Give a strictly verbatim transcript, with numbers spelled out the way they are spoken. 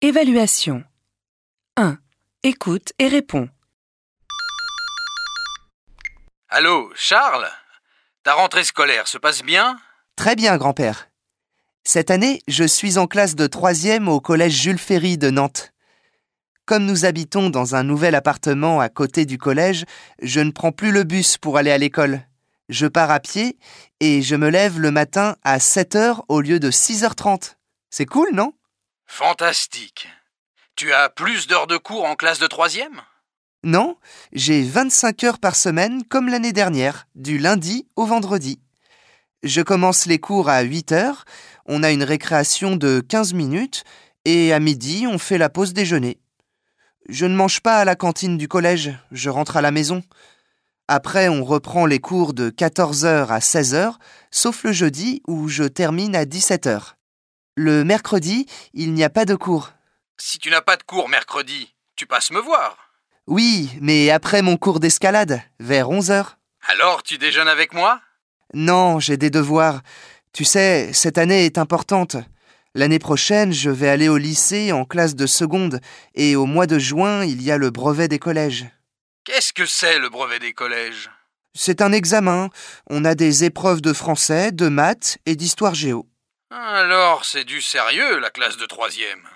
Évaluation. un. Écoute et réponds. Allô, Charles? Ta rentrée scolaire se passe bien? Très bien, grand-père. Cette année, je suis en classe de troisième au collège Jules Ferry de Nantes. Comme nous habitons dans un nouvel appartement à côté du collège, je ne prends plus le bus pour aller à l'école. Je pars à pied et je me lève le matin à sept heures au lieu de six heures trente. C'est cool, non? Fantastique. Tu as plus d'heures de cours en classe de troisième? Non, j'ai vingt-cinq heures par semaine comme l'année dernière, du lundi au vendredi. Je commence les cours à huit heures, on a une récréation de quinze minutes et à midi, on fait la pause déjeuner. Je ne mange pas à la cantine du collège, je rentre à la maison. Après, on reprend les cours de quatorze heures à seize heures, sauf le jeudi où je termine à dix-sept heures. Le mercredi, il n'y a pas de cours. Si tu n'as pas de cours mercredi, tu passes me voir. Oui, mais après mon cours d'escalade, vers onze heures. Alors, tu déjeunes avec moi? Non, j'ai des devoirs. Tu sais, cette année est importante. L'année prochaine, je vais aller au lycée en classe de seconde et au mois de juin, il y a le brevet des collèges. Qu'est-ce que c'est le brevet des collèges? C'est un examen. On a des épreuves de français, de maths et d'histoire géo. Alors, c'est du sérieux, la classe de troisième.